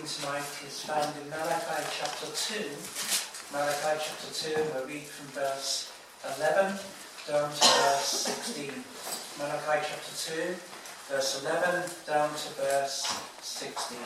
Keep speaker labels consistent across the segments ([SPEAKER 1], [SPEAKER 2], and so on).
[SPEAKER 1] tonight is found in Malachi chapter 2. Malachi chapter 2, and we'll read from verse 11 down to verse 16. Malachi chapter 2, verse 11 down to verse 16.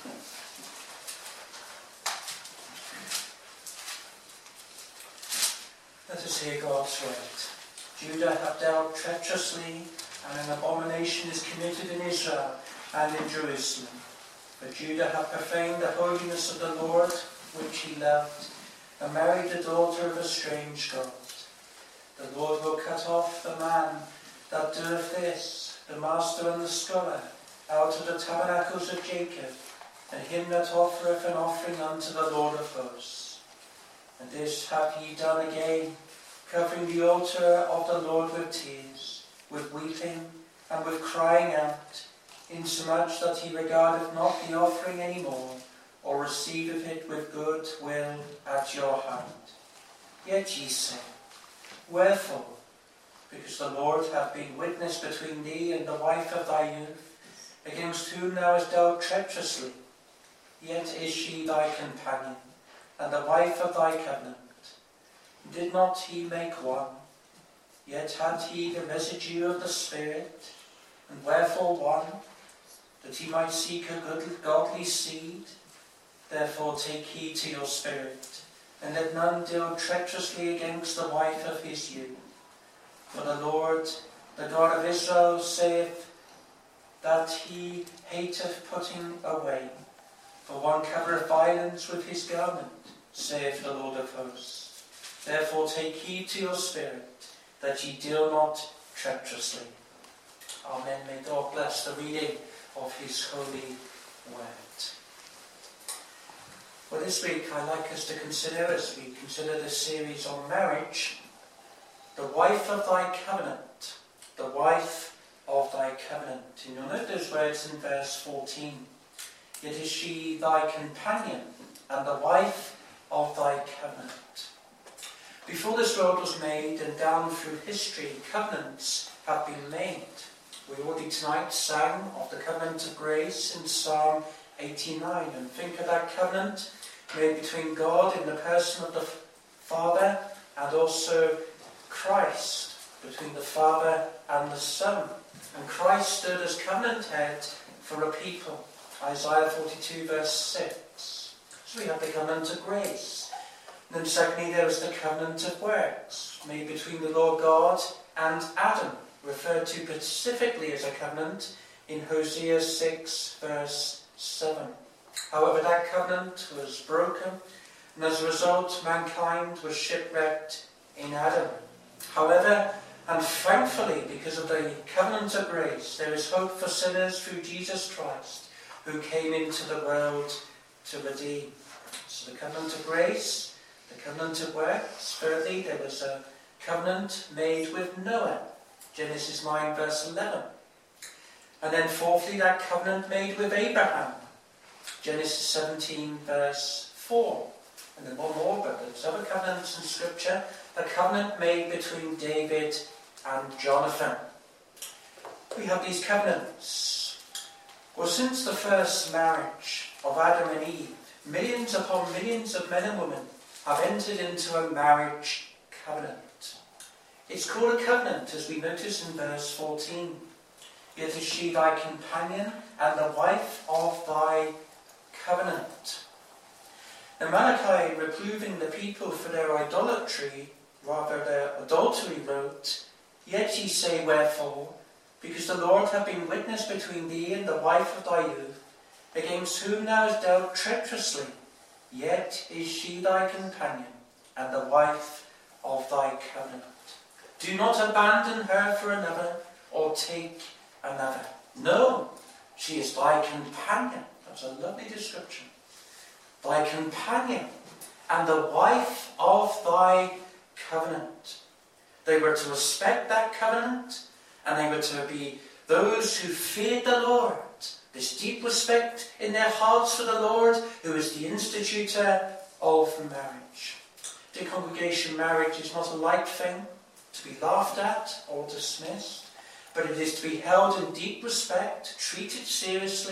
[SPEAKER 1] Let us hear God's word. Judah have dealt treacherously, and an abomination is committed in Israel and in Jerusalem. For Judah hath profaned the holiness of the Lord, which he loved, and married the daughter of a strange god. The Lord will cut off the man that doeth this, the master and the scholar, out of the tabernacles of Jacob, and him that offereth an offering unto the Lord of hosts. And this hath he done again, covering the altar of the Lord with tears, with weeping, and with crying out, insomuch that he regardeth not the offering any more, or receiveth it with good will at your hand. Yet ye say, wherefore? Because the Lord hath been witness between thee and the wife of thy youth, against whom thou hast dealt treacherously. Yet is she thy companion, and the wife of thy covenant. Did not he make one? Yet had he the residue of the Spirit, and wherefore one? That he might seek a good godly seed. Therefore take heed to your spirit, and let none deal treacherously against the wife of his youth. For the Lord, the God of Israel, saith that he hateth putting away. For one covereth violence with his garment, saith the Lord of hosts. Therefore take heed to your spirit, that ye deal not treacherously. Amen. May God bless the reading of his holy word. Well, this week I'd like us to consider, as we consider this series on marriage, the wife of thy covenant. The wife of thy covenant. And you'll note those words in verse 14. Yet is she thy companion, and the wife of thy covenant. Before this world was made, and down through history, covenants have been made. We already tonight sang of the covenant of grace in Psalm 89, and think of that covenant made between God in the person of the Father and also Christ, between the Father and the Son. And Christ stood as covenant head for a people. Isaiah 42 verse 6. So we have the covenant of grace. And then secondly there is the covenant of works, made between the Lord God and Adam, referred to specifically as a covenant in Hosea 6 verse 7. However, that covenant was broken, and as a result mankind was shipwrecked in Adam. However, and thankfully, because of the covenant of grace, there is hope for sinners through Jesus Christ, who came into the world to redeem. So the covenant of grace, the covenant of works. Thirdly, there was a covenant made with Noah, Genesis 9 verse 11. And then fourthly, that covenant made with Abraham, Genesis 17 verse 4. And then one more, but there's other covenants in Scripture. The covenant made between David and Jonathan. We have these covenants. Well, since the first marriage of Adam and Eve, millions upon millions of men and women have entered into a marriage covenant. It's called a covenant, as we notice in verse 14. Yet is she thy companion, and the wife of thy covenant. Now Malachi, reproving the people for their idolatry, rather their adultery, wrote, Yet ye say, wherefore? Because the Lord hath been witness between thee and the wife of thy youth, against whom thou hast dealt treacherously. Yet is she thy companion, and the wife of thy covenant. Do not abandon her for another, or take another. No, she is thy companion. That's a lovely description. Thy companion, and the wife of thy covenant. They were to respect that covenant, and they were to be those who feared the Lord. This deep respect in their hearts for the Lord, who is the institutor of marriage. Dear congregation, marriage is not a light thing to be laughed at or dismissed, but it is to be held in deep respect, treated seriously,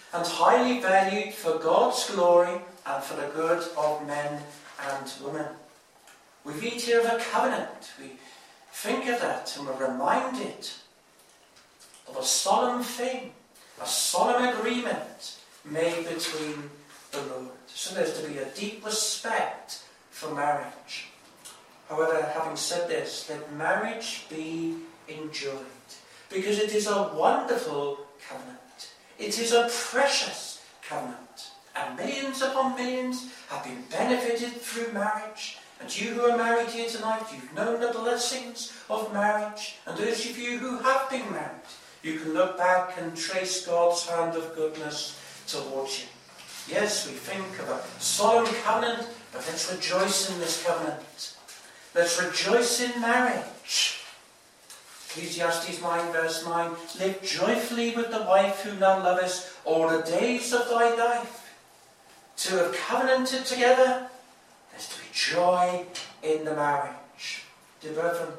[SPEAKER 1] and highly valued for God's glory and for the good of men and women. We read here of a covenant. We think of that and we're reminded of a solemn thing, a solemn agreement made between the Lord. So there's to be a deep respect for marriage. However, having said this, let marriage be enjoyed, because it is a wonderful covenant. It is a precious covenant, and millions upon millions have been benefited through marriage. And you who are married here tonight, you've known the blessings of marriage. And those of you who have been married, you can look back and trace God's hand of goodness towards you. Yes, we think of a solemn covenant, but let's rejoice in this covenant. Let's rejoice in marriage. Ecclesiastes 9 verse 9, live joyfully with the wife whom thou lovest all the days of thy life. To have covenanted together, there's to be joy in the marriage. Dear brethren,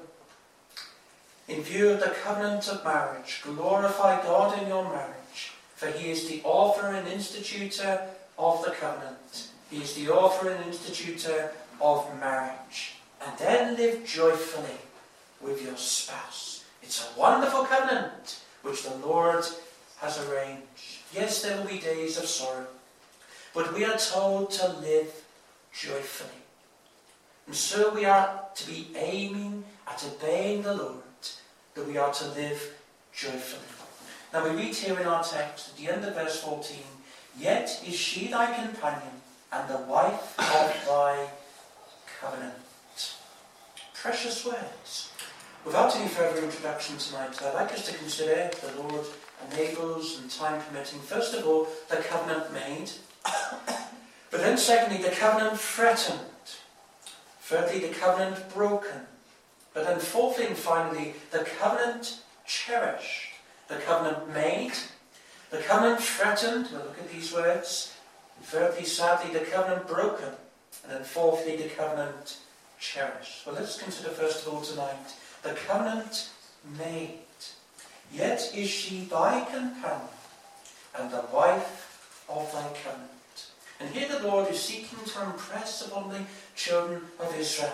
[SPEAKER 1] in view of the covenant of marriage, glorify God in your marriage, for he is the author and institutor of the covenant. He is the author and institutor of marriage. And then live joyfully with your spouse. It's a wonderful covenant which the Lord has arranged. Yes, there will be days of sorrow, but we are told to live joyfully. And so we are to be aiming at obeying the Lord, that we are to live joyfully. Now we read here in our text, at the end of verse 14, yet is she thy companion and the wife of thy covenant. Precious words. Without any further introduction tonight, I'd like us to consider, if the Lord enables and time permitting, first of all, the covenant made, but then secondly, the covenant threatened, thirdly, the covenant broken, but then fourthly and finally, the covenant cherished. The covenant made, the covenant threatened, we'll look at these words, thirdly, sadly, the covenant broken, and then fourthly, the covenant cherished. Well, let's consider first of all tonight the covenant made. Yet is she thy companion and the wife of thy covenant. And here the Lord is seeking to impress upon the children of Israel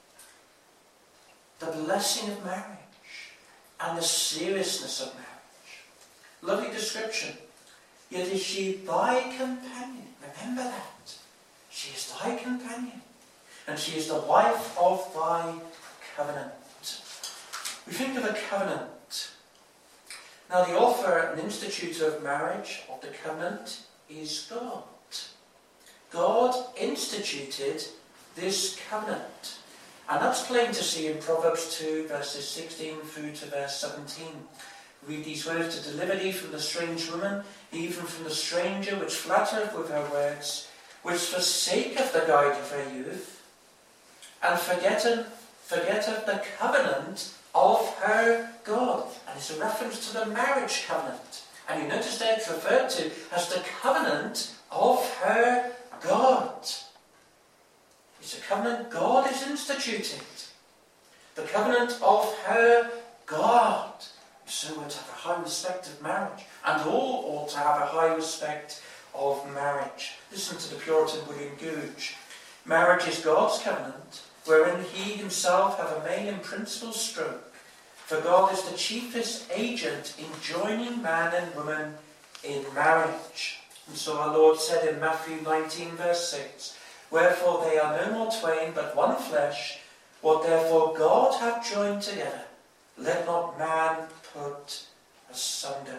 [SPEAKER 1] the blessing of marriage and the seriousness of marriage. Lovely description. Yet is she thy companion. Remember that. She is thy companion. And she is the wife of thy covenant. We think of a covenant. Now the author and institutor of marriage, of the covenant, is God. God instituted this covenant. And that's plain to see in Proverbs 2, verses 16 through to verse 17. Read these words, to deliver thee from the strange woman, even from the stranger which flattereth with her words, which forsaketh the guide of her youth, and forgetteth the covenant of her God. And it's a reference to the marriage covenant. And you notice there it's referred to as the covenant of her God. It's a covenant God is instituted. The covenant of her God. So we're to have a high respect of marriage. And all ought to have a high respect of marriage. Listen to the Puritan William Gouge. Marriage is God's covenant, wherein he himself hath a main and principal stroke. For God is the chiefest agent in joining man and woman in marriage. And so our Lord said in Matthew 19 verse 6, wherefore they are no more twain but one flesh, what therefore God hath joined together, let not man put asunder.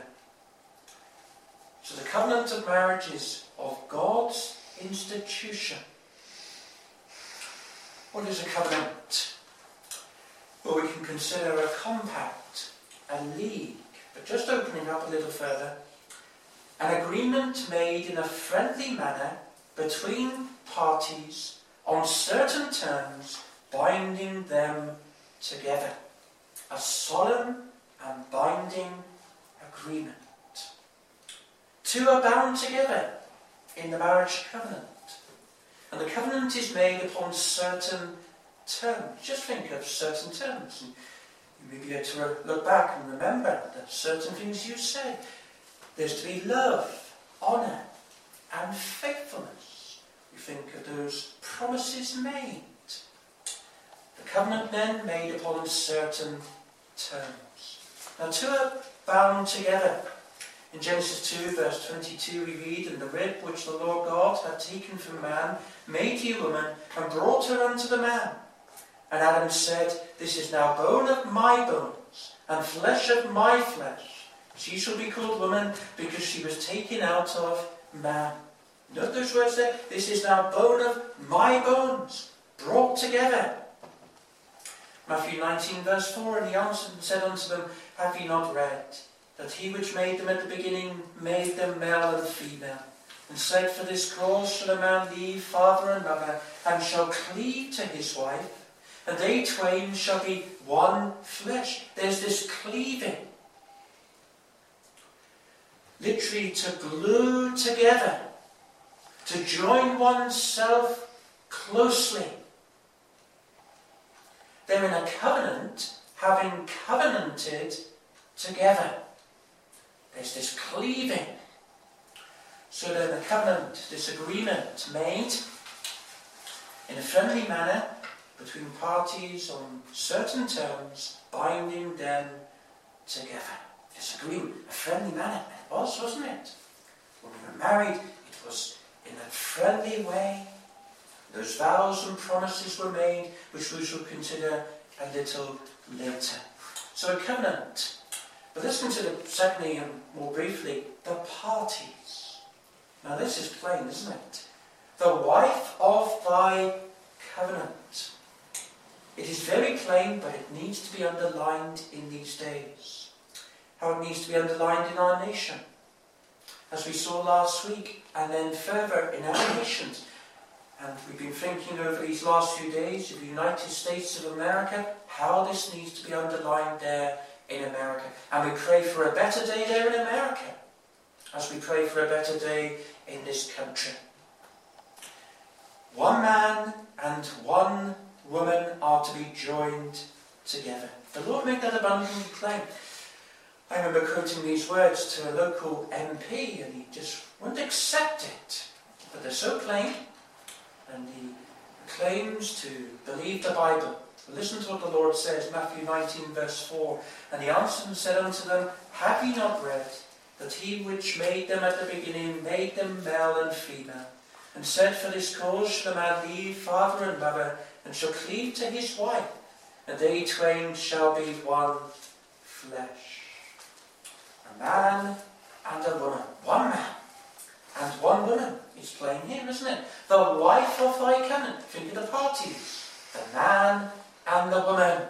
[SPEAKER 1] So the covenant of marriage is of God's institution. What is a covenant? Well, we can consider a compact, a league, but just opening up a little further, an agreement made in a friendly manner between parties on certain terms, binding them together. A solemn and binding agreement. Two are bound together in the marriage covenant. And the covenant is made upon certain terms. Just think of certain terms. And you may be able to look back and remember the certain things you said. There's to be love, honour and faithfulness. We think of those promises made. The covenant then made upon certain terms. Now two are bound together. In Genesis 2 verse 22 we read, "And the rib which the Lord God had taken from man made he a woman, and brought her unto the man. And Adam said, This is now bone of my bones, and flesh of my flesh. She shall be called woman, because she was taken out of man." Note those words there. This is now bone of my bones, brought together. Matthew 19 verse 4, "And he answered and said unto them, Have ye not read, that he which made them at the beginning made them male and female, and said, For this cause shall a man leave father and mother, and shall cleave to his wife, and they twain shall be one flesh." There's this cleaving. Literally to glue together, to join oneself closely. They're in a covenant, having covenanted together. There's this cleaving. So then a covenant, this agreement made in a friendly manner between parties on certain terms, binding them together. This agreement, a friendly manner. It was, wasn't it? When we were married, it was in a friendly way. Those vows and promises were made, which we shall consider a little later. So a covenant. But let's consider, secondly and more briefly, the parties. Now this is plain, isn't it? The wife of thy covenant. It is very plain, but it needs to be underlined in these days. How it needs to be underlined in our nation, as we saw last week, and then further in our nations. And we've been thinking over these last few days of the United States of America, how this needs to be underlined there in America. And we pray for a better day there in America, as we pray for a better day in this country. One man and one woman are to be joined together. The Lord made that abundantly plain. I remember quoting these words to a local MP, and he just wouldn't accept it. But they're so plain. And he claims to believe the Bible. Listen to what the Lord says, Matthew 19 verse 4. "And he answered and said unto them, Have ye not read, that he which made them at the beginning made them male and female, and said, For this cause shall a man leave father and mother, and shall cleave to his wife, and they twain shall be one flesh." A man and a woman. One man and one woman. It's plain here, isn't it? The wife of thy covenant. Think of the parties. The man and the woman.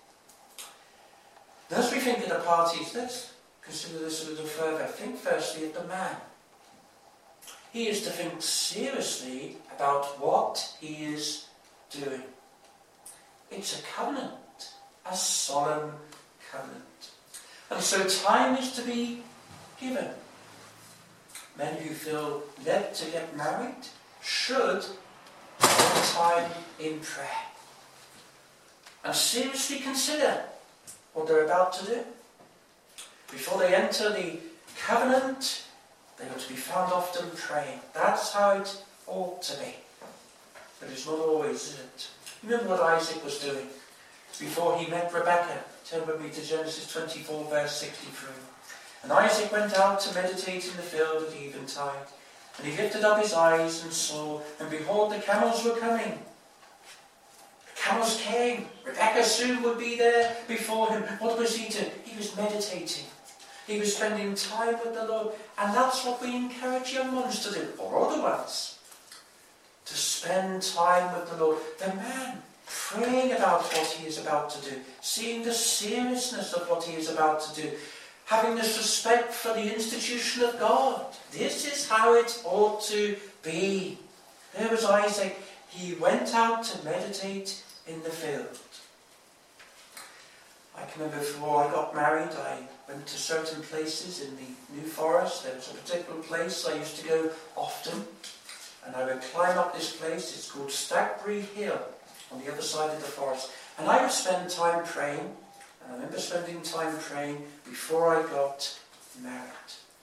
[SPEAKER 1] Now, as we think of the parties, let's consider this a little further. Think firstly of the man. He is to think seriously about what he is doing. It's a covenant. A solemn covenant. And so time is to be given. Men who feel led to get married should spend time in prayer and seriously consider what they're about to do. Before they enter the covenant, they ought to be found often praying. That's how it ought to be. But it's not always, is it? Remember what Isaac was doing before he met Rebekah. Turn with me to Genesis 24 verse 63. "And Isaac went out to meditate in the field at eventide. And he lifted up his eyes and saw, and behold, the camels were coming." The camels came. Rebekah soon would be there before him. What was he doing? He was meditating. He was spending time with the Lord. And that's what we encourage young ones to do, or older ones. To spend time with the Lord. The man praying about what he is about to do. Seeing the seriousness of what he is about to do. Having this respect for the institution of God. This is how it ought to be. There was Isaac. He went out to meditate in the field. I can remember before I got married, I went to certain places in the New Forest. There was a particular place I used to go often. And I would climb up this place. It's called Stackbury Hill, on the other side of the forest. And I would spend time praying. And I remember spending time praying before I got married.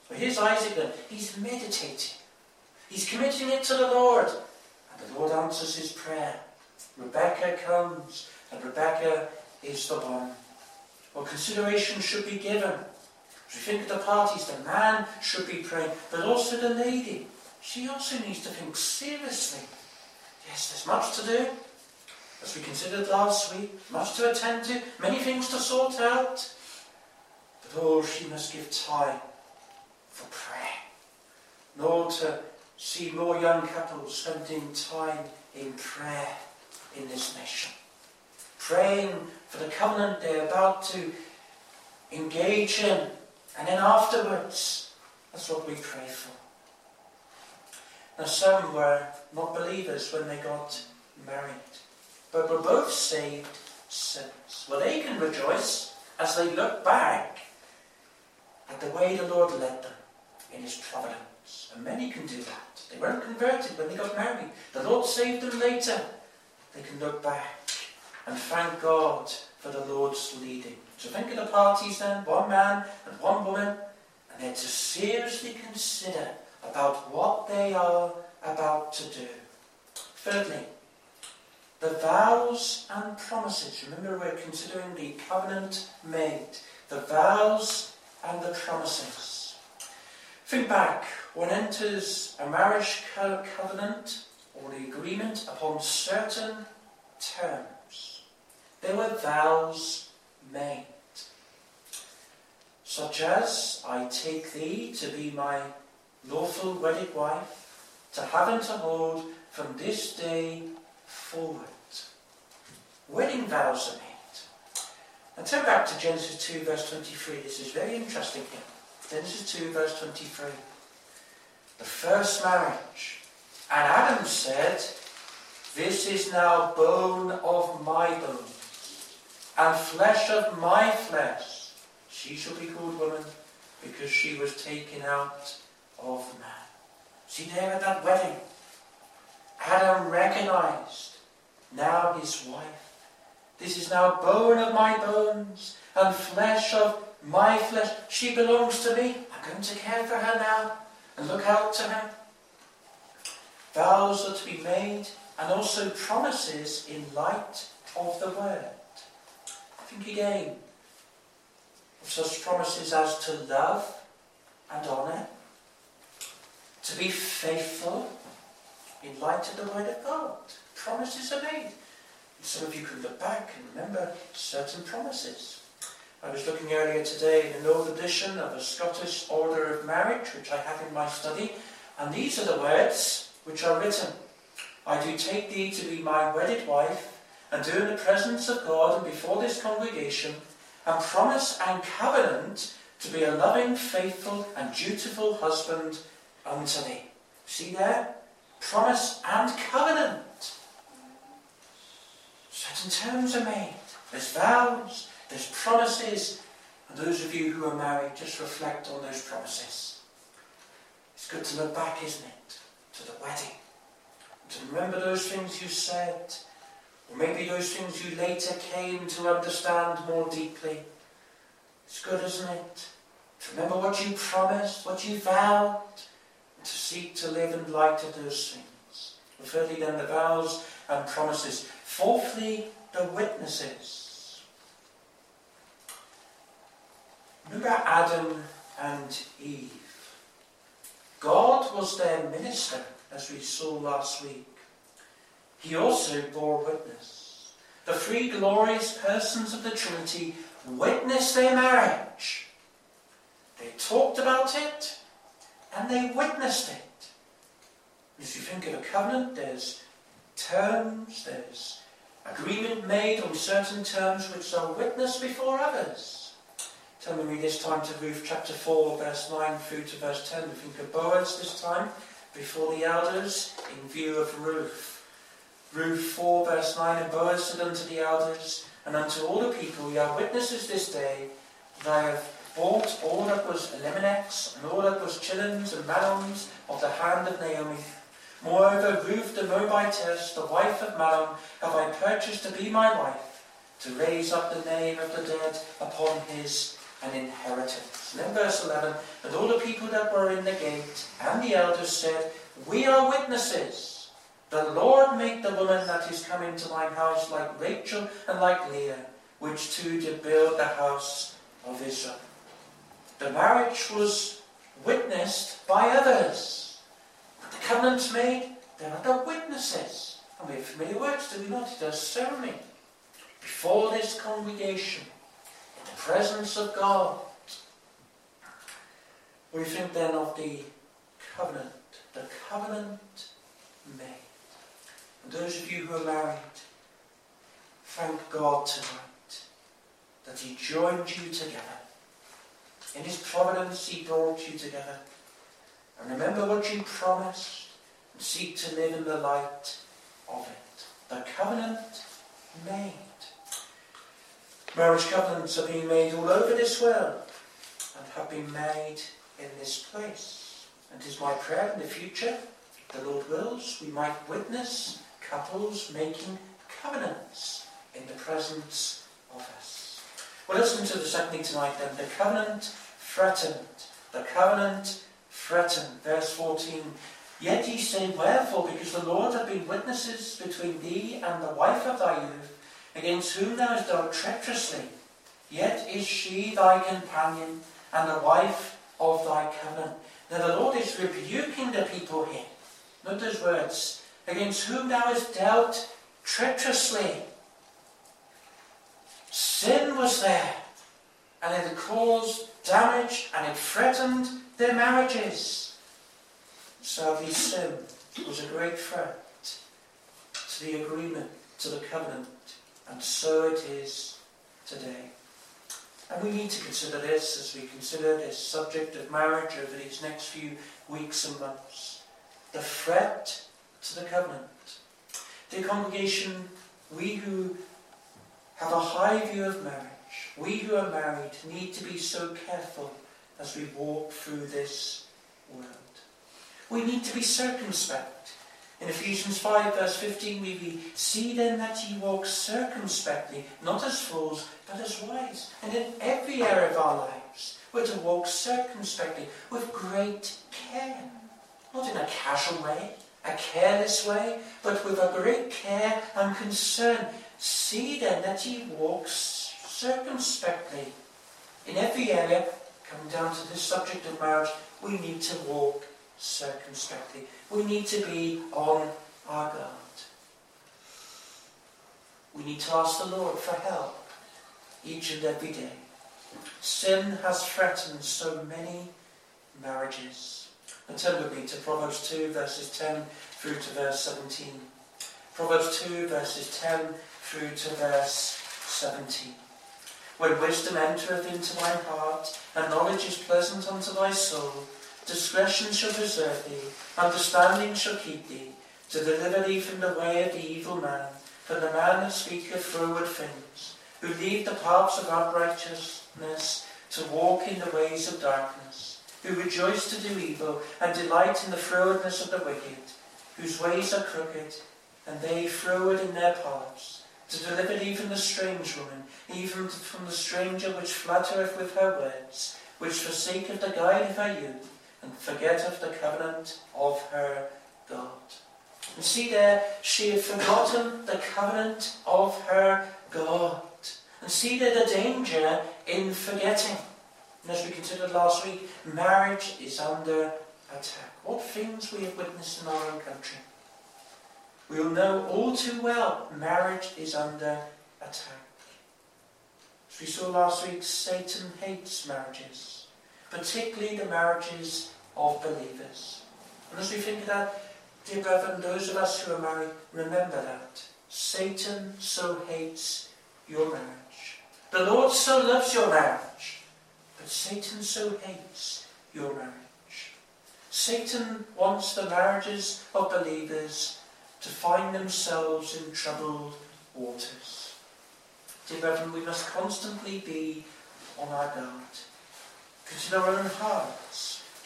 [SPEAKER 1] Well, here's Isaac then. He's meditating. He's committing it to the Lord. And the Lord answers his prayer. Rebekah comes, and Rebekah is the one. Well, consideration should be given. As we think of the parties, the man should be praying, but also the lady. She also needs to think seriously. Yes, there's much to do. As we considered last week, much to attend to, many things to sort out. But oh, she must give time for prayer. Nor to see more young couples spending time in prayer in this nation. Praying for the covenant they're about to engage in. And then afterwards, that's what we pray for. Now some were not believers when they got married, but were both saved sinners. Well, they can rejoice as they look back at the way the Lord led them in his providence. And many can do that. They weren't converted when they got married. The Lord saved them later. They can look back and thank God for the Lord's leading. So think of the parties then, one man and one woman, and they're to seriously consider about what they are about to do. Thirdly, the vows and promises. Remember, we're considering the covenant made. The vows and the promises. Think back, one enters a marriage covenant or the agreement upon certain terms. There were vows made, such as, I take thee to be my lawful wedded wife, to have and to hold from this day forward. Wedding vows are made. And turn back to Genesis 2 verse 23. This is very interesting here. Genesis 2 verse 23. The first marriage. And Adam said, this is now bone of my bones, and flesh of my flesh. She shall be called woman, because she was taken out of man. See there at that wedding, Adam recognized now his wife. This is now bone of my bones and flesh of my flesh. She belongs to me. I'm going to care for her now and look out to her. Vows are to be made, and also promises in light of the word. Think again of such promises as to love and honour, to be faithful in light of the word of God. Promises are made. And some of you can look back and remember certain promises. I was looking earlier today in an old edition of a Scottish Order of Marriage, which I have in my study, and these are the words which are written. I do take thee to be my wedded wife, and do in the presence of God and before this congregation, and promise and covenant to be a loving, faithful, and dutiful husband unto thee. See there? Promise and covenant. Certain terms are made. There's vows, there's promises, and those of you who are married, just reflect on those promises. It's good to look back, isn't it, to the wedding, and to remember those things you said, or maybe those things you later came to understand more deeply. It's good, isn't it, to remember what you promised, what you vowed, and to seek to live in light of those things. Well, thirdly then, the vows and promises. Fourthly, the witnesses. Remember Adam and Eve. God was their minister, as we saw last week. He also bore witness. The three glorious persons of the Trinity witnessed their marriage. They talked about it, and they witnessed it. As you think of a covenant, there's terms, there's agreement made on certain terms which are witnessed before others. Turn with me this time to Ruth chapter 4, verse 9 through to verse 10. We think of Boaz this time, before the elders, in view of Ruth. Ruth 4, verse 9, and Boaz said unto the elders, and unto all the people, ye are witnesses this day, that I have bought all that was Elimelech's, and all that was Chilion's and Mahlon's, of the hand of Naomi. Moreover, Ruth the Moabitess, the wife of Mahlon, have I purchased to be my wife, to raise up the name of the dead upon his an inheritance. And then verse 11, and all the people that were in the gate and the elders said, we are witnesses. The Lord make the woman that is come into thine house like Rachel and like Leah, which two did build the house of Israel. The marriage was witnessed by others. But the covenant's made, there are the witnesses. And we have familiar words, do we not? It does ceremony. Before this congregation, in the presence of God. We think then of the covenant made. And those of you who are married, thank God tonight that He joined you together. In His providence He brought you together. And remember what you promised and seek to live in the light of it. The covenant made. Marriage covenants are being made all over this world and have been made in this place. And it is my prayer in the future, the Lord wills, we might witness couples making covenants in the presence of us. Well, listen to the second thing tonight then. The covenant threatened. The covenant threatened. Verse 14. Yet ye say, wherefore? Because the Lord hath been witnesses between thee and the wife of thy youth, against whom thou hast dealt treacherously. Yet is she thy companion and the wife of thy covenant. Now the Lord is rebuking the people here. Note those words. Against whom thou hast dealt treacherously. Sin was there, and it had caused damage, and it threatened their marriages. Sadly, sin was a great threat to the agreement, to the covenant, and so it is today. And we need to consider this as we consider this subject of marriage over these next few weeks and months. The threat to the covenant. Dear congregation, we who have a high view of marriage, we who are married, need to be so careful as we walk through this world. We need to be circumspect. In Ephesians 5 verse 15 we read, see then that ye walk circumspectly, not as fools, but as wise. And in every area of our lives, we're to walk circumspectly, with great care. Not in a casual way, a careless way, but with a great care and concern. See then that ye walk circumspectly. In every area, coming down to this subject of marriage, we need to walk circumspectly. We need to be on our guard. We need to ask the Lord for help each and every day. Sin has threatened so many marriages. And turn with me to Proverbs 2 verses 10 through to verse 17. Proverbs 2 verses 10 through to verse 17. When wisdom entereth into thine heart, and knowledge is pleasant unto thy soul, discretion shall preserve thee, understanding shall keep thee, to deliver thee from the way of the evil man, from the man that speaketh froward things, who leave the paths of uprightness, to walk in the ways of darkness, who rejoice to do evil, and delight in the frowardness of the wicked, whose ways are crooked, and they froward in their paths, to deliver thee from the strange woman, even from the stranger which flattereth with her words, which forsaketh the guide of her youth, and forgetteth the covenant of her God. And see there, she had forgotten the covenant of her God. And see there the danger in forgetting. And as we considered last week, marriage is under attack. What things we have witnessed in our own country. We will know all too well, marriage is under attack. As we saw last week, Satan hates marriages, particularly the marriages of believers. And as we think of that, dear brethren, those of us who are married, remember that. Satan so hates your marriage. The Lord so loves your marriage, but Satan so hates your marriage. Satan wants the marriages of believers to find themselves in troubled waters. Dear brethren, we must constantly be on our guard. Consider our own hearts.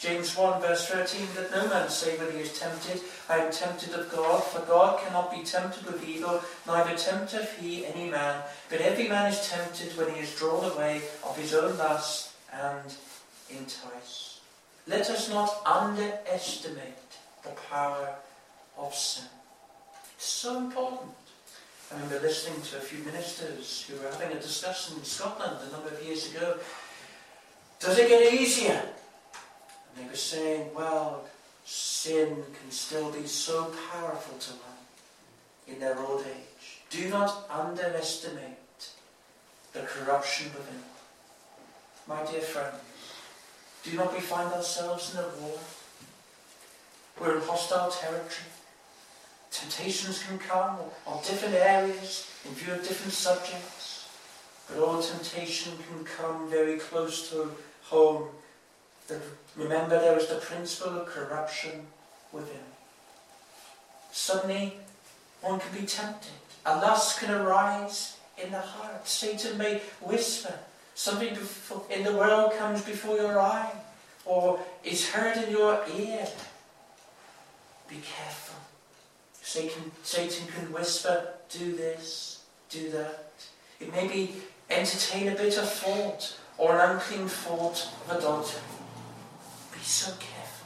[SPEAKER 1] James 1 verse 13, let no man say when he is tempted, I am tempted of God, for God cannot be tempted with evil, neither tempteth he any man. But every man is tempted when he is drawn away of his own lust and enticed. Let us not underestimate the power of sin. It's so important. I remember listening to a few ministers who were having a discussion in Scotland a number of years ago. Does it get easier? And they were saying, well, sin can still be so powerful to one in their old age. Do not underestimate the corruption within. My dear friends, do not we find ourselves in a war? We're in hostile territory. Temptations can come on different areas in view of different subjects. But all temptation can come very close to home. Remember, there is the principle of corruption within. Suddenly, one can be tempted. A lust can arise in the heart. Satan may whisper. Something in the world comes before your eye, or is heard in your ear. Be careful. Satan can whisper, do this, do that. It may be entertain a bitter thought, or an unclean thought of adultery. Be so careful.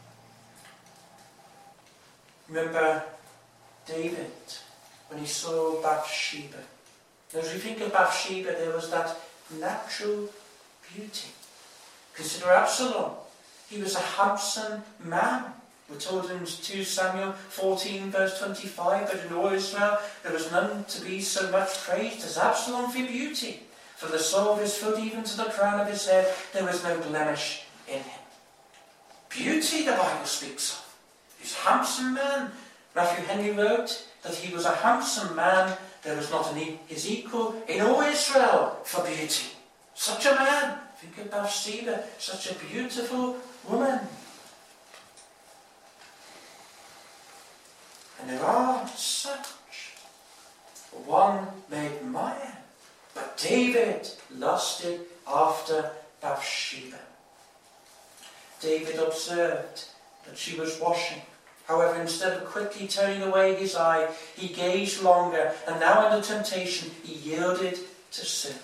[SPEAKER 1] Remember David, when he saw Bathsheba. As we think of Bathsheba, there was that natural beauty. Consider Absalom. He was a handsome man. We're told in 2 Samuel 14 verse 25, but in all Israel there was none to be so much praised as Absalom for beauty. From the sole of his foot even to the crown of his head, there was no blemish in him. Beauty, the Bible speaks of. He's a handsome man. Matthew Henry wrote that he was a handsome man. There was not his equal in all Israel for beauty. Such a man. Think of Bathsheba, such a beautiful woman. And there are such. One may admire. But David lusted after Bathsheba. David observed that she was washing. However, instead of quickly turning away his eye, he gazed longer, and now under temptation he yielded to sin.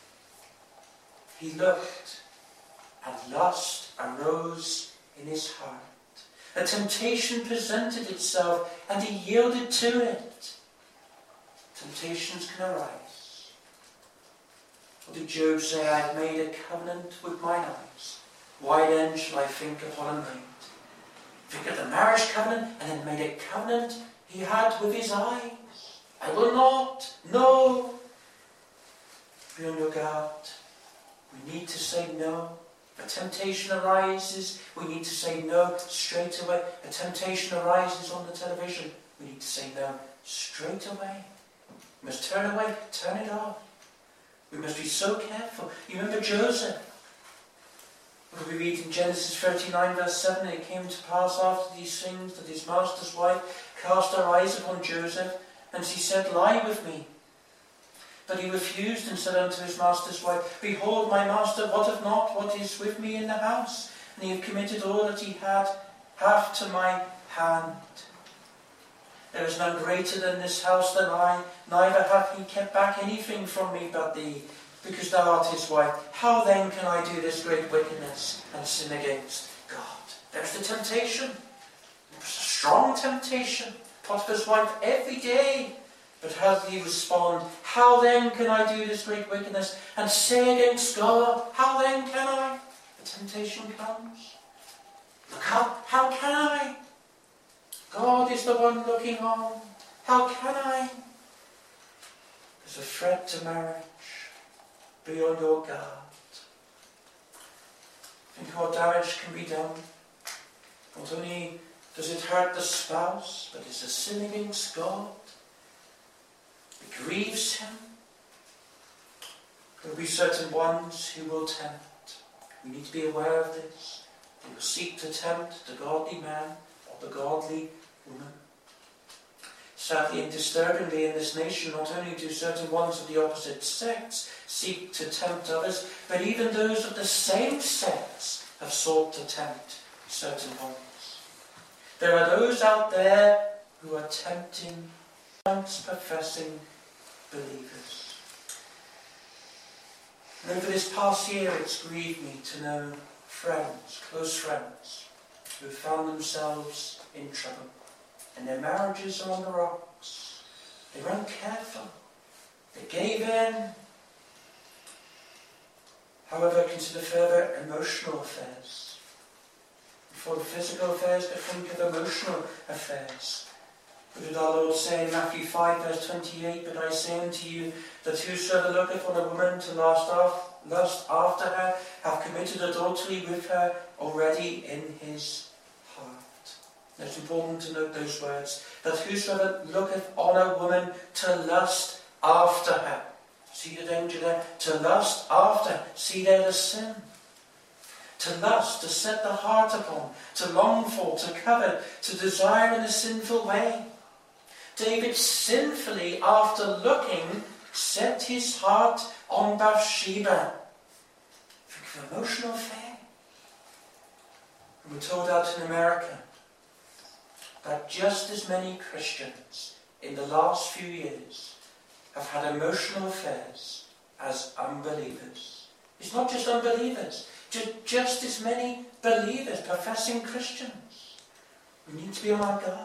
[SPEAKER 1] He looked, and lust arose in his heart. A temptation presented itself, and he yielded to it. Temptations can arise. What did Job say? I have made a covenant with mine eyes. Why then shall I think upon a maid? Think of the marriage covenant, and then made a covenant he had with his eyes. I will not. No. Be on your guard. We need to say no. If a temptation arises, we need to say no straight away. A temptation arises on the television, we need to say no straight away. We must turn away, turn it off. We must be so careful. You remember Joseph? What we read in Genesis 39 verse 7, it came to pass after these things that his master's wife cast her eyes upon Joseph, and she said, lie with me. But he refused and said unto his master's wife, behold, my master wotteth not what is with me in the house, and he hath committed all that he hath to my hand. There is none greater than this house than I, neither hath he kept back anything from me but thee, because thou art his wife. How then can I do this great wickedness and sin against God? There's the temptation. There's a strong temptation. Potiphar's wife every day. But how did he respond? How then can I do this great wickedness and sin against God? How then can I? The temptation comes. Look up. How can I? God is the one looking on. How can I? There's a threat to marriage. Be on your guard. Think what damage can be done. Not only does it hurt the spouse, but it's a sin against God. It grieves him. There will be certain ones who will tempt. We need to be aware of this. They will seek to tempt the godly man or the godly woman. Sadly and disturbingly in this nation, not only do certain ones of the opposite sex seek to tempt others, but even those of the same sex have sought to tempt certain ones. There are those out there who are tempting professing believers. And over this past year, it's grieved me to know friends, close friends, who have found themselves in trouble, and their marriages are on the rocks. They were uncareful. They gave in. However, consider further emotional affairs. Before the physical affairs, but think of emotional affairs. What did our Lord say in Matthew 5, verse 28? But I say unto you, that whosoever looketh on a woman to lust after her, hath committed adultery with her already in his heart. And it's important to note those words. That whosoever looketh on a woman to lust after her. See the danger there? To lust after. See there the sin. To lust, to set the heart upon, to long for, to covet, to desire in a sinful way. David sinfully, after looking, set his heart on Bathsheba. Think of emotional affair. And we're told out in America that just as many Christians in the last few years have had emotional affairs as unbelievers. It's not just unbelievers, just as many believers, professing Christians. We need to be on our guard.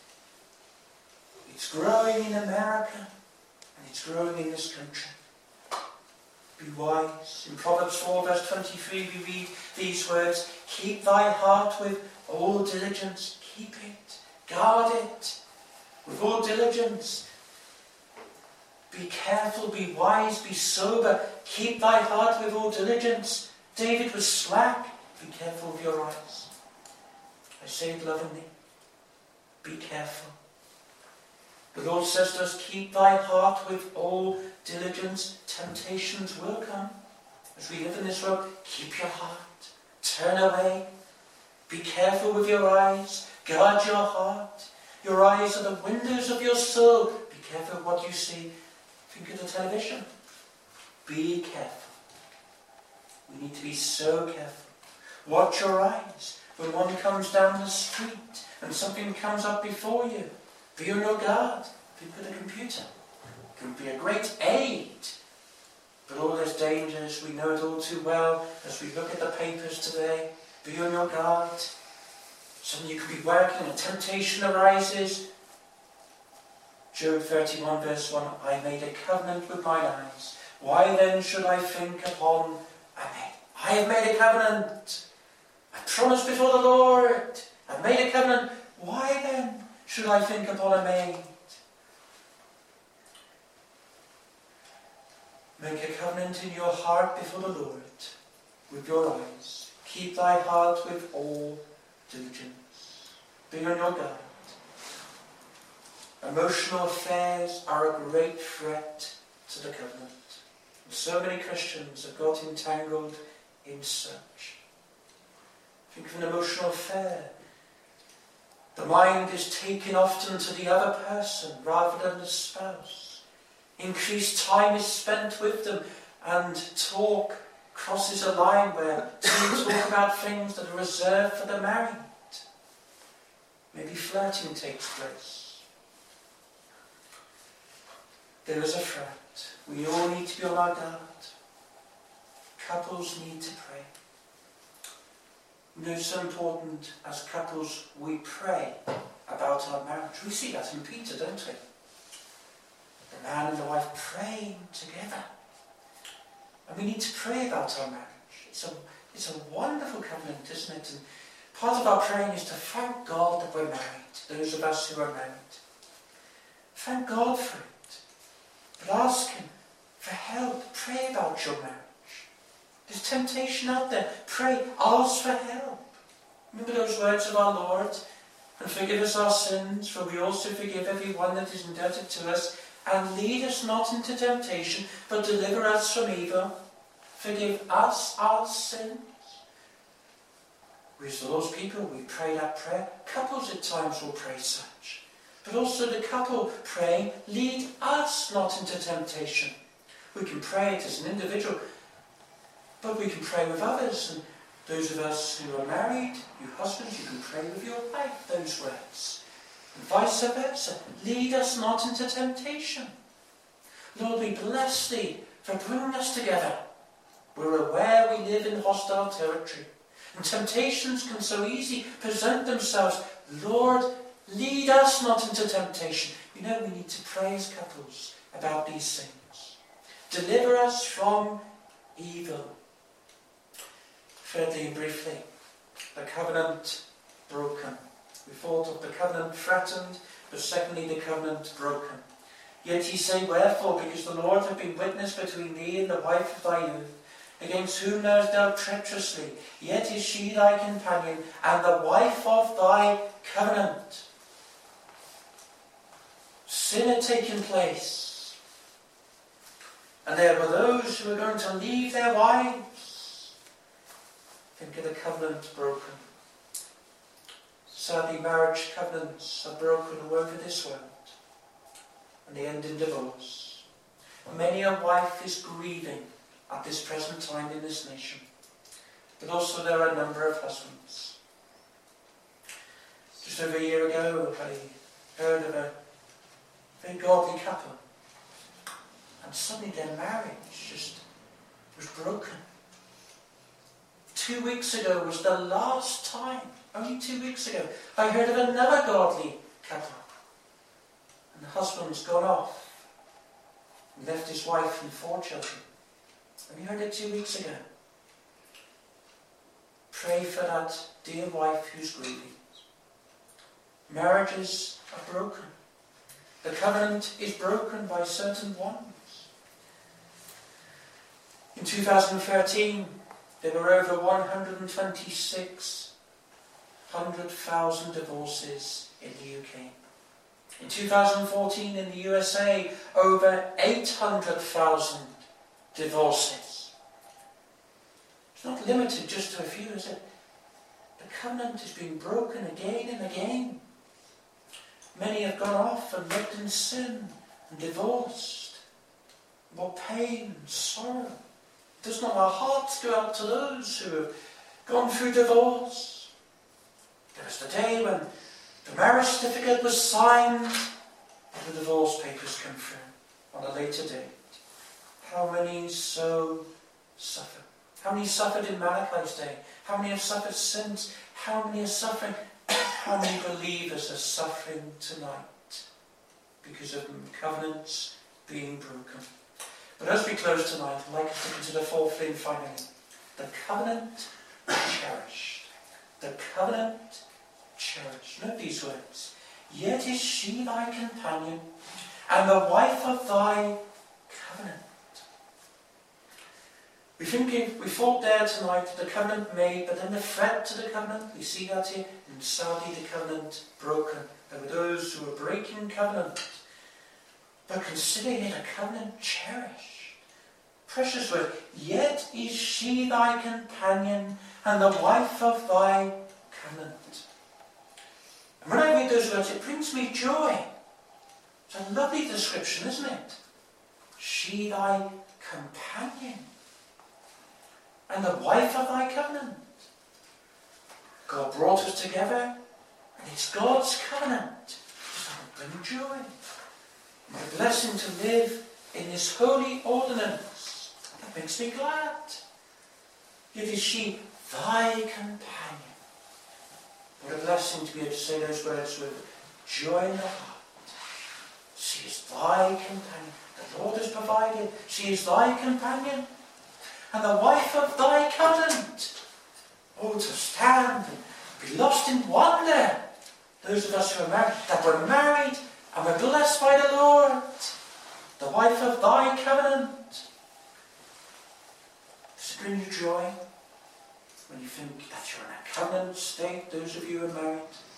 [SPEAKER 1] It's growing in America, and it's growing in this country. Be wise. In Proverbs 4, verse 23, we read these words, keep thy heart with all diligence. Keep it. Guard it. With all diligence. Be careful, be wise, be sober. Keep thy heart with all diligence. David was slack. Be careful of your eyes. I say it lovingly. Be careful. The Lord says to us, keep thy heart with all diligence. Temptations will come. As we live in this world, keep your heart. Turn away. Be careful with your eyes. Guard your heart. Your eyes are the windows of your soul. Be careful of what you see. Think of the television. Be careful. We need to be so careful. Watch your eyes. When one comes down the street and something comes up before you, be on your guard. Think of the computer. It can be a great aid. But all those dangers, we know it all too well as we look at the papers today. Be on your guard. Suddenly you could be working and temptation arises. Job 31 verse 1, I made a covenant with mine eyes. Why then should I think upon a maid? I have made a covenant. I promised before the Lord. I've made a covenant. Why then should I think upon a maid? Make a covenant in your heart before the Lord with your eyes. Keep thy heart with all diligence. Be on your guard. Emotional affairs are a great threat to the covenant. And so many Christians have got entangled in such. Think of an emotional affair. The mind is taken often to the other person rather than the spouse. Increased time is spent with them, and talk crosses a line where some talk about things that are reserved for the married. Maybe flirting takes place. There is a threat. We all need to be on our guard. Couples need to pray. You know, it's so important as couples we pray about our marriage. We see that in Peter, don't we? The man and the wife praying together. And we need to pray about our marriage. It's a wonderful covenant, isn't it? And part of our praying is to thank God that we're married, those of us who are married. Thank God for it. But ask Him for help. Pray about your marriage. There's temptation out there. Pray. Ask for help. Remember those words of our Lord? And forgive us our sins, for we also forgive everyone that is indebted to us. And lead us not into temptation, but deliver us from evil. Forgive us our sins. We as the Lord's people, we pray that prayer. Couples at times will pray such. But also the couple praying, lead us not into temptation. We can pray it as an individual, but we can pray with others. And Those of us who are married, you husbands, you can pray with your wife those words. And vice versa. Lead us not into temptation. Lord, we bless thee for bringing us together. We're aware we live in hostile territory. And temptations can so easily present themselves. Lord, lead us not into temptation. You know, we need to pray as couples about these things. Deliver us from evil. Thirdly and briefly, the covenant broken. We thought of the covenant threatened, but secondly the covenant broken. Yet ye say, wherefore? Because the Lord hath been witness between thee and the wife of thy youth, against whom thou hast dealt treacherously. Yet is she thy companion, and the wife of thy covenant. Sin had taken place. And there were those who were going to leave their wives. Think of the covenant broken. Sadly, marriage covenants are broken all over this world. And they end in divorce. Many a wife is grieving at this present time in this nation. But also there are a number of husbands. Just over a year ago, I heard of a very godly couple. And suddenly their marriage just was broken. 2 weeks ago was the last time, only 2 weeks ago, I heard of another godly couple. And the husband's gone off and left his wife and 4 children. And we heard it 2 weeks ago. Pray for that dear wife who's grieving. Marriages are broken. The covenant is broken by certain ones. In 2013, there were over 126,000 divorces in the UK. In 2014, in the USA, over 800,000 divorces. It's not limited just to a few, is it? The covenant has been broken again and again. Many have gone off and lived in sin and divorced. What pain and sorrow. Does not our hearts go out to those who have gone through divorce? There was the day when the marriage certificate was signed and the divorce papers came through on a later date. How many so suffered? How many suffered in Malachi's day? How many have suffered since? How many are suffering? How many believers are suffering tonight because of covenants being broken? But as we close tonight, I'd like us to consider fourthly and finally, the covenant cherished. The covenant cherished. Note these words. Yet is she thy companion, and the wife of thy covenant. We thought there tonight the covenant made, but then the threat to the covenant, we see that here, and sadly the covenant broken. There were those who were breaking covenant, but considering it a covenant cherished. Precious word, yet is she thy companion, and the wife of thy covenant. And when I read those words, it brings me joy. It's a lovely description, isn't it? She thy companion, and the wife of thy covenant. God brought us together, and it's God's covenant. So bring joy. And a blessing to live in this holy ordinance. That makes me glad. Yet is she thy companion. What a blessing to be able to say those words with joy in the heart. She is thy companion. The Lord has provided. She is thy companion. And the wife of thy covenant. Oh, to stand and be lost in wonder. Those of us who are married, that were married and were blessed by the Lord. The wife of thy covenant. Does it bring you joy when you think that you're in a covenant state, those of you who are married?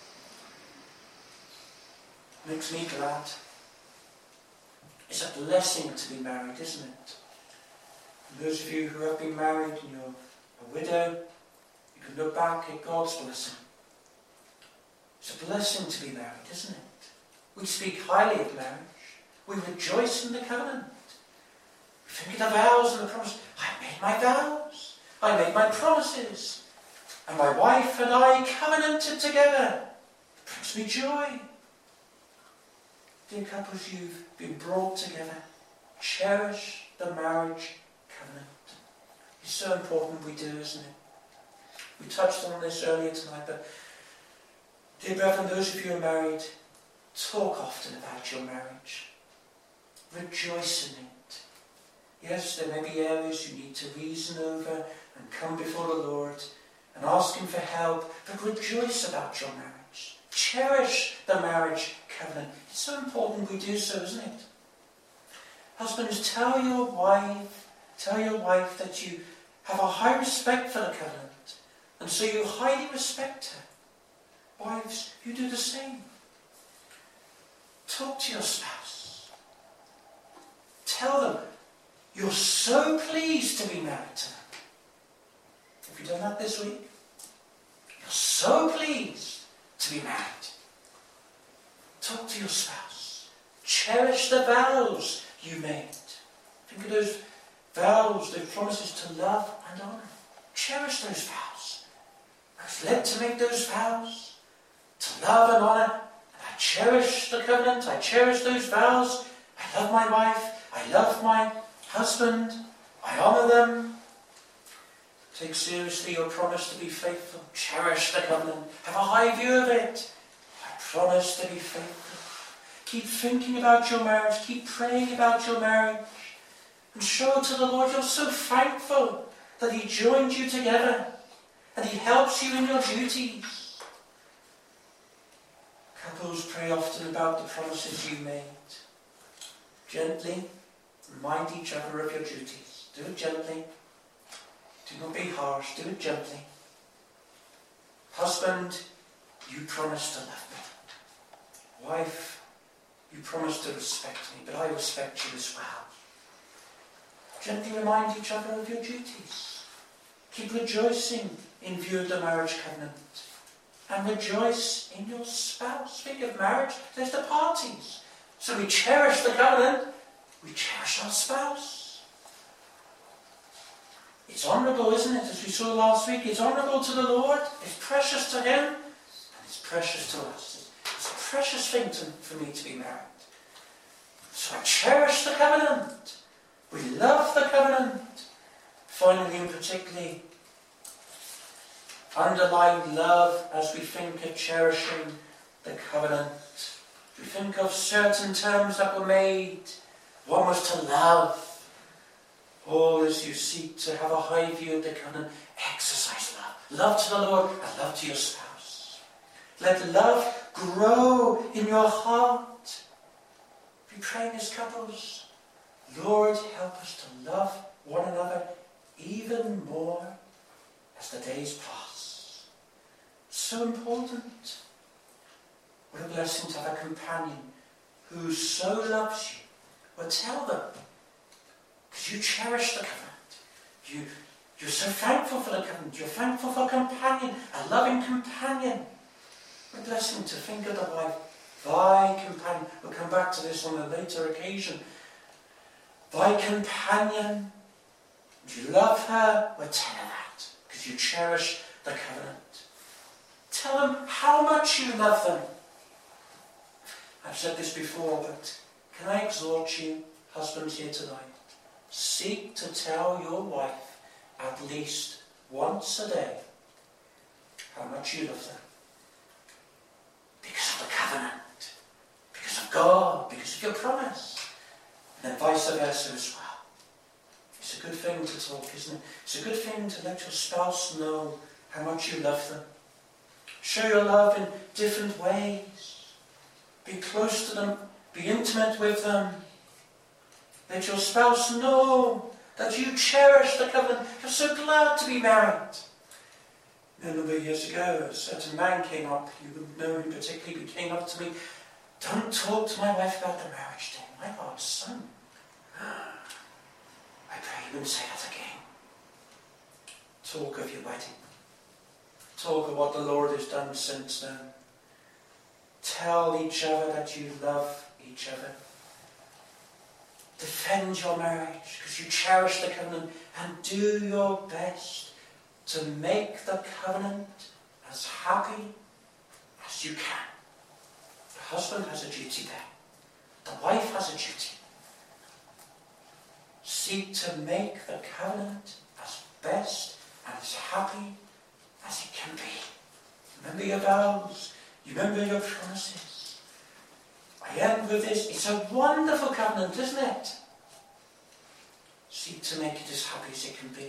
[SPEAKER 1] Makes me glad. It's a blessing to be married, isn't it? And those of you who have been married and you're a widow, you can look back at God's blessing. It's a blessing to be married, isn't it? We speak highly of marriage. We rejoice in the covenant. We think of the vows and the promises. I made my vows. I made my promises. And my wife and I covenanted together. It brings me joy. Dear couples, you've been brought together. Cherish the marriage covenant. It's so important we do, isn't it? We touched on this earlier tonight, but dear brethren, those of you who are married, talk often about your marriage. Rejoice in it. Yes, there may be areas you need to reason over and come before the Lord and ask Him for help, but rejoice about your marriage. Cherish the marriage covenant. It's so important we do so, isn't it? Husbands, tell your wife that you have a high respect for the covenant, and so you highly respect her. Wives, you do the same. Talk to your spouse. Tell them you're so pleased to be married to them. Have you done that this week? You're so pleased to be married. Talk to your spouse. Cherish the vows you made. Think of those vows, those promises to love and honour. Cherish those vows. I was led to make those vows to love and honour. And I cherish the covenant. I cherish those vows. I love my wife. I love my husband. I honour them. Take seriously your promise to be faithful. Cherish the covenant. Have a high view of it. I promise to be faithful. Keep thinking about your marriage. Keep praying about your marriage. And show to the Lord you're so thankful that He joined you together and He helps you in your duties. Couples pray often about the promises you made. Gently remind each other of your duties. Do it gently. Do not be harsh. Do it gently. Husband, you promised to love me. Wife, you promised to respect me, but I respect you as well. Gently remind each other of your duties. Keep rejoicing in view of the marriage covenant. And rejoice in your spouse. Speaking of marriage, there's the parties. So we cherish the covenant, we cherish our spouse. It's honourable, isn't it? As we saw last week, it's honourable to the Lord, it's precious to Him, and it's precious to us. It's a precious thing for me to be married. So I cherish the covenant. We love the covenant. Finally and particularly, underline love as we think of cherishing the covenant. We think of certain terms that were made. One was to love. All as you seek to have a high view of the covenant, exercise love. Love to the Lord and love to your spouse. Let love grow in your heart. Be praying as couples. Lord, help us to love one another even more as the days pass. So important. What a blessing to have a companion who so loves you. Well, tell them. Because you cherish the covenant. You're so thankful for the covenant. You're thankful for a companion, a loving companion. What a blessing to think of the wife. Thy companion. We'll come back to this on a later occasion. Thy companion. Do you love her? Well, tell her that. Because you cherish the covenant. Tell them how much you love them. I've said this before, but can I exhort you, husbands here tonight? Seek to tell your wife at least once a day how much you love them. Because of the covenant. Because of God. Because of your promise. And then vice versa as well. It's a good thing to talk, isn't it? It's a good thing to let your spouse know how much you love them. Show your love in different ways. Be close to them. Be intimate with them. Let your spouse know that you cherish the covenant. You're so glad to be married. A number of years ago, a certain man came up. You wouldn't know him particularly, but he came up to me. Don't talk to my wife about the marriage thing. My heart sunk. I pray you wouldn't say that again. Talk of your wedding. Talk of what the Lord has done since then. Tell each other that you love each other. Defend your marriage because you cherish the covenant, and do your best to make the covenant as happy as you can. The husband has a duty there. The wife has a duty. Seek to make the covenant as best and as happy as it can be. Remember your vows. You remember your promises. I end with this. It's a wonderful covenant, isn't it? Seek to make it as happy as it can be.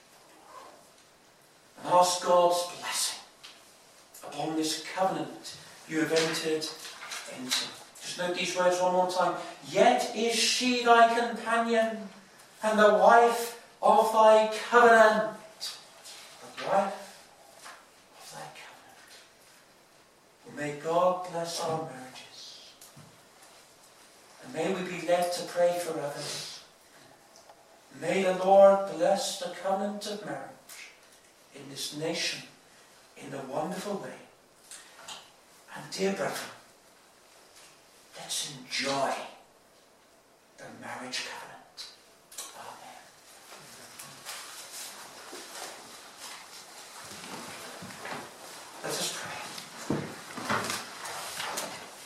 [SPEAKER 1] And ask God's blessing upon this covenant you have entered into. Just note these words one more time. Yet is she thy companion and the wife of thy covenant. The wife of thy covenant. Well, may God bless our marriages. And may we be led to pray for others. May the Lord bless the covenant of marriage in this nation in a wonderful way. And dear brethren, let's enjoy the marriage covenant.